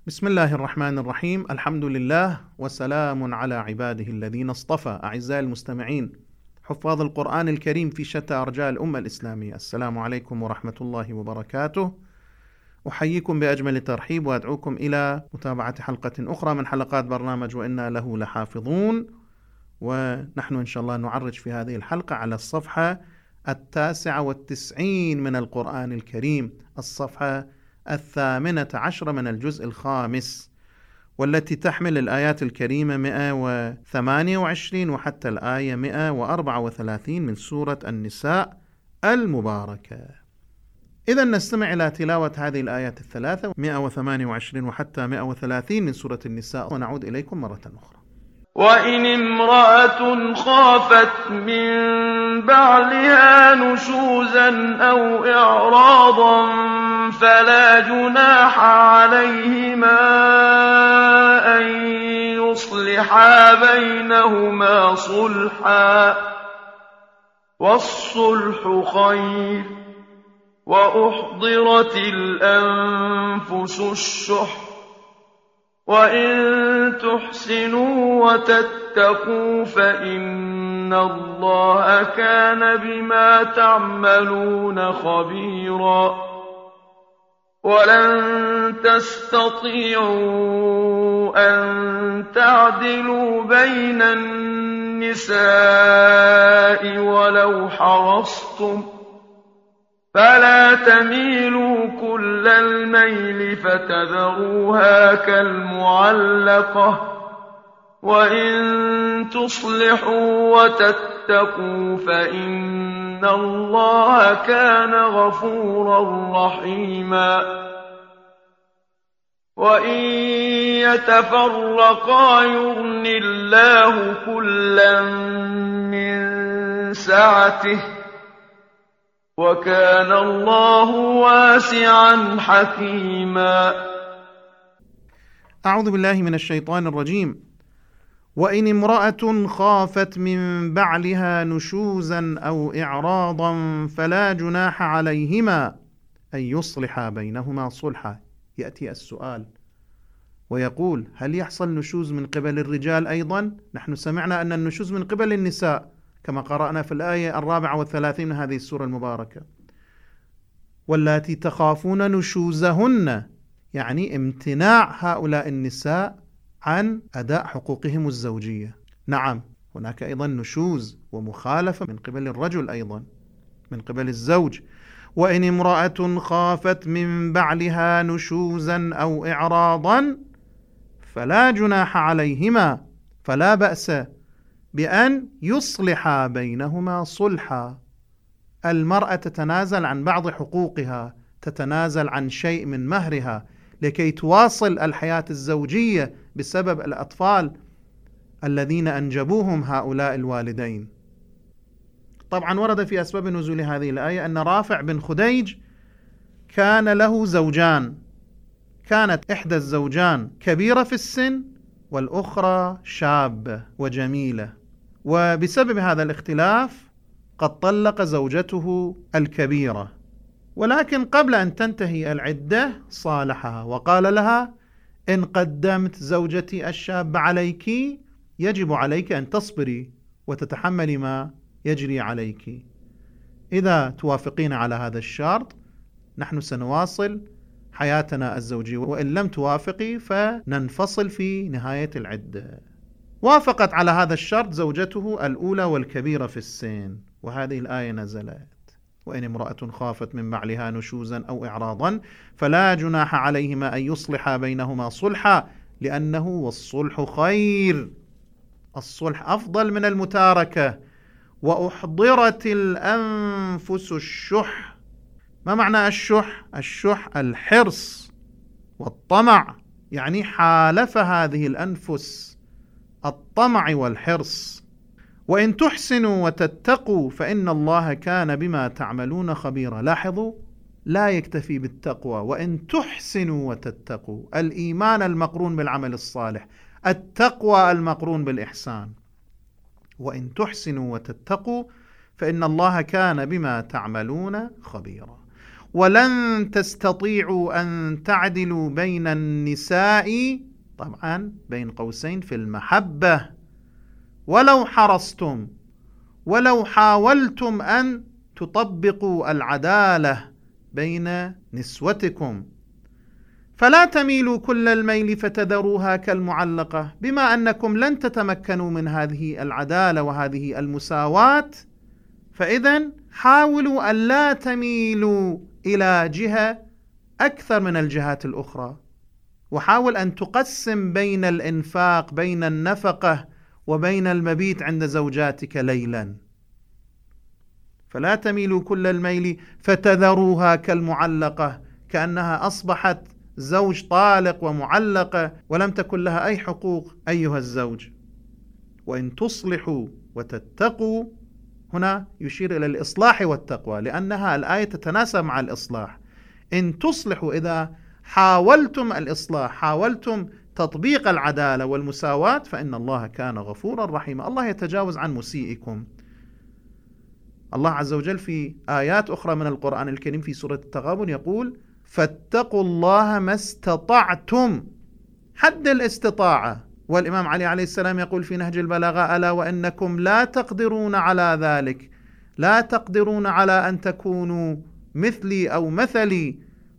بسم الله الرحمن الرحيم. الحمد لله وسلام على عباده الذين اصطفى. أعزائي المستمعين حفاظ القرآن الكريم في شتى أرجاء الأمة الإسلامية، السلام عليكم ورحمة الله وبركاته. أحييكم بأجمل الترحيب وأدعوكم إلى متابعة حلقة أخرى من حلقات برنامج وإنا له لحافظون، ونحن إن شاء الله نعرج في هذه الحلقة على الصفحة 99 من القرآن الكريم، الصفحة 18 من الجزء الخامس، والتي تحمل الآيات الكريمة 128 وحتى الآية 134 من سورة النساء المباركة. إذا نستمع إلى تلاوة هذه الآيات الثلاثة 128 وحتى 130 من سورة النساء، ونعود إليكم مرة أخرى. وإن امرأة خافت من بعلها نشوزا أو إعراضا فلا جناح عليهما أن يصلحا بينهما صلحا، والصلح خير، وأحضرت الأنفس الشح، وإن تحسنوا وتتقوا فإن الله كان بما تعملون خبيرا. ولن تستطيعوا أن تعدلوا بين النساء ولو حرصتم، فلا تميلوا كل الميل فتذروها كالمعلقة، وإن تصلحوا وتتقوا فإن الله كان غفورا رحيما. وإن يتفرقا يغن الله كلا من سعته، وكان الله واسعا حكيما. أعوذ بالله من الشيطان الرجيم. وإن امرأة خافت من بعلها نشوزا أو إعراضا فلا جناح عليهما أن يصلحا بينهما صلحا. يأتي السؤال ويقول: هل يحصل نشوز من قبل الرجال أيضا؟ نحن سمعنا أن النشوز من قبل النساء كما قرأنا في الآية 34 من هذه السورة المباركة. واللاتي تخافون نشوزهن، يعني امتناع هؤلاء النساء عن أداء حقوقهم الزوجية. نعم، هناك أيضا نشوز ومخالفة من قبل الرجل أيضا، من قبل الزوج. وإن امرأة خافت من بعلها نشوزا أو إعراضا فلا جناح عليهما، فلا بأس بأن يصلحا بينهما صلحا. المرأة تتنازل عن بعض حقوقها، تتنازل عن شيء من مهرها لكي تواصل الحياة الزوجية بسبب الأطفال الذين أنجبوهم هؤلاء الوالدين. طبعا ورد في أسباب نزول هذه الآية أن رافع بن خديج كان له زوجان، كانت إحدى الزوجان كبيرة في السن والأخرى شابة وجميلة، وبسبب هذا الاختلاف قد طلق زوجته الكبيرة، ولكن قبل أن تنتهي العدة صالحها وقال لها: إن قدمت زوجتي الشاب عليك يجب عليك أن تصبري وتتحملي ما يجري عليك. إذا توافقين على هذا الشرط نحن سنواصل حياتنا الزوجية، وإن لم توافقي فننفصل في نهاية العدة. وافقت على هذا الشرط زوجته الأولى والكبيرة في السن، وهذه الآية نزلت: وإن امرأة خافت من بعلها نشوزا أو إعراضا فلا جناح عليهما أن يصلحا بينهما صلحا، لأنه والصلح خير، الصلح أفضل من المتاركة. وأحضرت الأنفس الشح. ما معنى الشح؟ الشح الحرص والطمع، يعني حالف هذه الأنفس الطمع والحرص. وإن تحسنوا وتتقوا فإن الله كان بما تعملون خبيرا. لاحظوا، لا يكتفي بالتقوى، وإن تحسنوا وتتقوا، الإيمان المقرون بالعمل الصالح، التقوى المقرون بالإحسان. وإن تحسنوا وتتقوا فإن الله كان بما تعملون خبيرا. ولن تستطيعوا أن تعدلوا بين النساء، طبعا بين قوسين في المحبة، ولو حرصتم، ولو حاولتم أن تطبقوا العدالة بين نسوتكم. فلا تميلوا كل الميل فتذروها كالمعلقة. بما أنكم لن تتمكنوا من هذه العدالة وهذه المساواة، فإذن حاولوا أن لا تميلوا إلى جهة أكثر من الجهات الأخرى، وحاول أن تقسم بين الإنفاق، بين النفقة وبين المبيت عند زوجاتك ليلا. فلا تميلوا كل الميل فتذروها كالمعلقة، كأنها أصبحت زوج طالق ومعلقة ولم تكن لها أي حقوق أيها الزوج. وإن تصلحوا وتتقوا، هنا يشير إلى الإصلاح والتقوى، لأنها الآية تتناسب مع الإصلاح. إن تصلحوا، إذا حاولتم الإصلاح، حاولتم تطبيق العدالة والمساواة، فإن الله كان غفورا رحيما. الله يتجاوز عن مسيئكم. الله عز وجل في آيات أخرى من القرآن الكريم في سورة التغابن يقول: فاتقوا الله ما استطعتم، حد الاستطاعة. والإمام علي عليه السلام يقول في نهج البلاغة: ألا وإنكم لا تقدرون على ذلك، لا تقدرون على أن تكونوا مثلي أو مثلي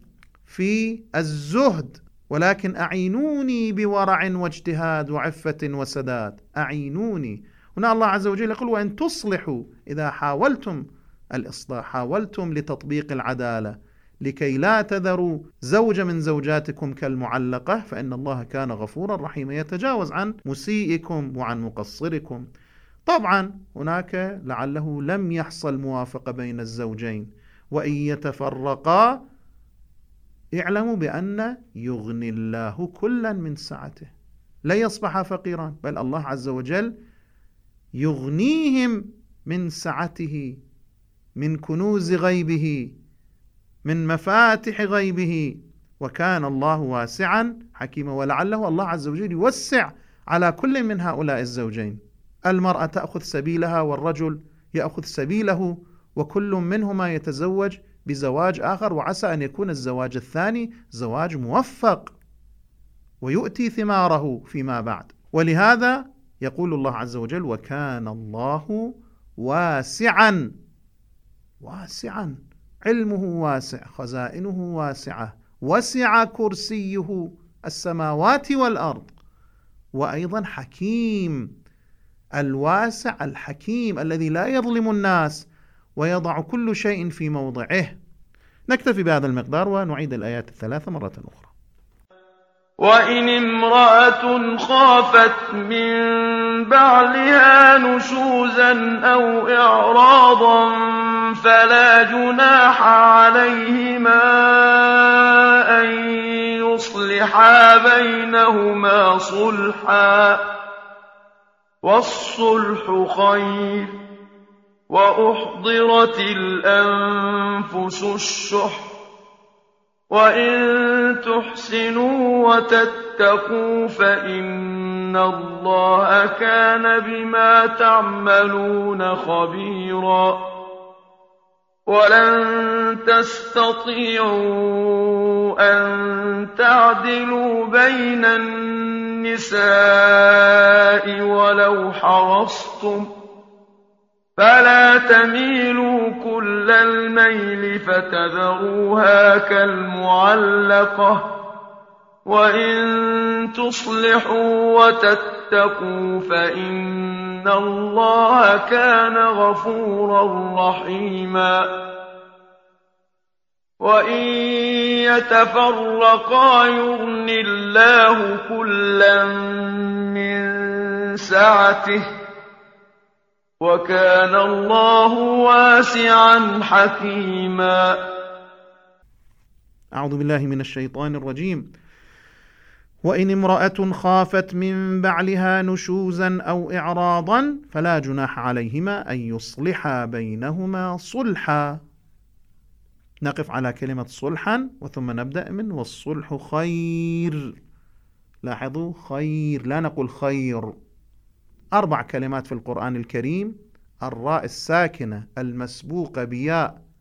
في الزهد، ولكن أعينوني بورع واجتهاد وعفة وسداد. أعينوني. هنا الله عز وجل يقول: وإن تصلحوا، إذا حاولتم الإصلاح، حاولتم لتطبيق العدالة لكي لا تذروا زوج من زوجاتكم كالمعلقة، فإن الله كان غفورا رحيما، يتجاوز عن مسيئكم وعن مقصركم. طبعا هناك لعله لم يحصل موافقة بين الزوجين، وإن يتفرقا اعلموا بأن يغني الله كلا من سعته، لا يصبح فقيرا، بل الله عز وجل يغنيهم من سعته، من كنوز غيبه، من مفاتح غيبه، وكان الله واسعا حكيما. ولعله الله عز وجل يوسع على كل من هؤلاء الزوجين. المرأة تأخذ سبيلها والرجل يأخذ سبيله، وكل منهما يتزوج بزواج آخر، وعسى أن يكون الزواج الثاني زواج موفق ويؤتي ثماره فيما بعد. ولهذا يقول الله عز وجل: وكان الله واسعا. واسعا، علمه واسع، خزائنه واسعة، وسع كرسيه السماوات والأرض. وأيضا حكيم، الواسع الحكيم الذي لا يظلم الناس ويضع كل شيء في موضعه. نكتفي بهذا المقدار ونعيد الآيات الثلاثة مرة أخرى. وإن امرأة خافت من بعلها نشوزا أو إعراضا فلا جناح عليهما أن يصلحا بينهما صلحا، والصلح خير، وأحضرت الأنفس الشح، وإن تحسنوا وتتقوا فإن الله كان بما تعملون خبيرا. ولن تستطيعوا أن تعدلوا بين النساء ولو حرصتم، فلا تميلوا كل الميل فتذروها كالمعلقة، وإن تصلحوا وتتقوا فإن الله كان غفورا رحيما. وإن يتفرقا يغن الله كلا من سعته، وكان الله واسعا حكيما. أعوذ بالله من الشيطان الرجيم. وإن امرأة خافت من بعلها نشوزا أو إعراضا فلا جناح عليهما أن يصلحا بينهما صلحا. نقف على كلمة صلحا وثم نبدأ من والصلح خير. لاحظوا خير، لا نقول خير. 4 كلمات في القرآن الكريم، الراء الساكنة المسبوقة بياء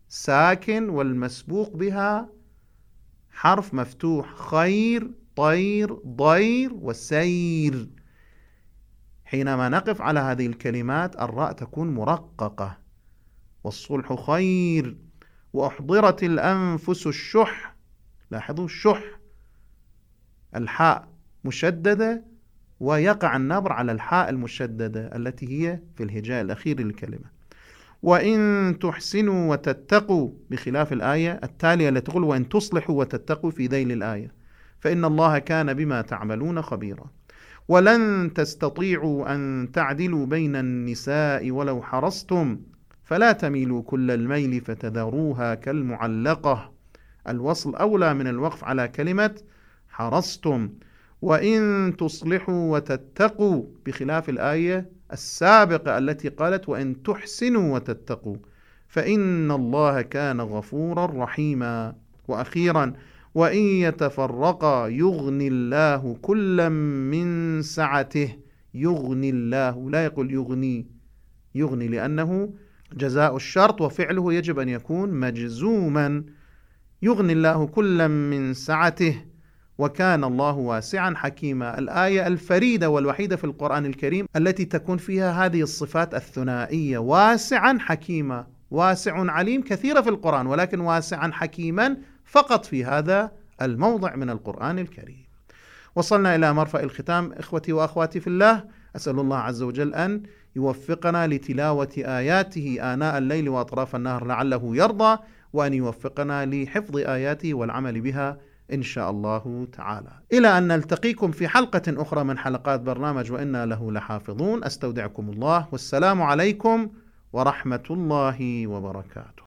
ساكن والمسبوق بها حرف مفتوح، خير، طير، ضير، وسير. حينما نقف على هذه الكلمات الراء تكون مرققة. والصلح خير، وأحضرت الأنفس الشح. لاحظوا الشح، الحاء مشددة ويقع النبر على الحاء المشددة التي هي في الهجاء الأخير للكلمة. وإن تحسنوا وتتقوا، بخلاف الآية التالية التي تقول وإن تصلحوا وتتقوا في ذيل الآية، فإن الله كان بما تعملون خبيرا. ولن تستطيعوا أن تعدلوا بين النساء ولو حرصتم، فلا تميلوا كل الميل فتذروها كالمعلقة. الوصل أولى من الوقف على كلمة حرصتم. وإن تصلحوا وتتقوا، بخلاف الآية السابقة التي قالت وإن تحسنوا وتتقوا، فإن الله كان غفورا رحيما. وأخيرا وإن يتفرقا يغني الله كلا من سعته. يغني الله، لا يقول يغني، يغني لأنه جزاء الشرط وفعله يجب أن يكون مجزوما. يغني الله كلا من سعته وكان الله واسعا حكيما. الآية الفريدة والوحيدة في القرآن الكريم التي تكون فيها هذه الصفات الثنائية، واسعا حكيما. واسع عليم كثيرة في القرآن، ولكن واسعا حكيما فقط في هذا الموضع من القرآن الكريم. وصلنا إلى مرفأ الختام. إخوتي وأخواتي في الله، أسأل الله عز وجل أن يوفقنا لتلاوة آياته آناء الليل وأطراف النهر لعله يرضى، وأن يوفقنا لحفظ آياته والعمل بها إن شاء الله تعالى. إلى أن نلتقيكم في حلقة أخرى من حلقات برنامج وإنا له لحافظون. أستودعكم الله، والسلام عليكم ورحمة الله وبركاته.